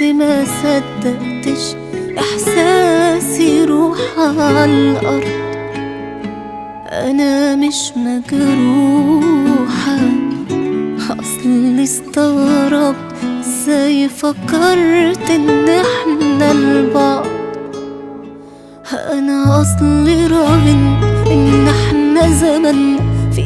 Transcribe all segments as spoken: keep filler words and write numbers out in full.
ما صدقتش إحساسي يروح عالأرض. أنا مش مجروحة، أصلي استغربت ازاي فكرت إن احنا لبعض. أنا أصلي راهنت إن احنا زمن في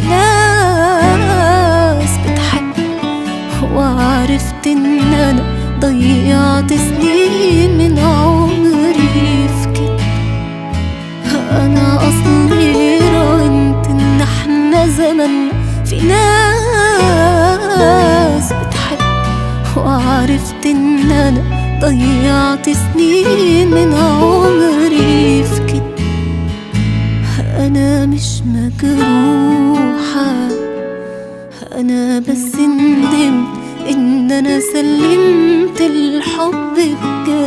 ناس بتحب، وعرفت إن أنا ضيعت سنين من عمري في كده. أنا أصلي راهنت إن احنا زمن في ناس بتحب، وعرفت إن أنا ضيعت سنين من عمري في كده. أنا مش مجروحة، أنا بس ندمت إن أنا سلمت الحب بجد.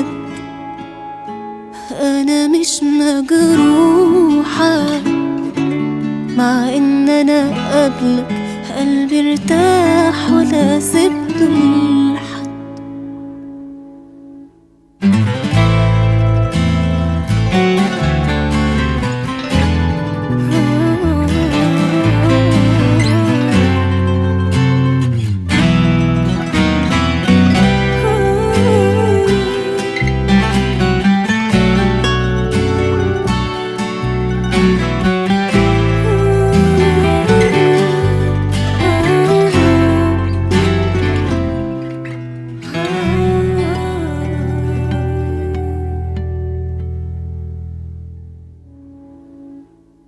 أنا مش مجروحة، مع إن أنا قبلك قلبي ارتاح ولا سبته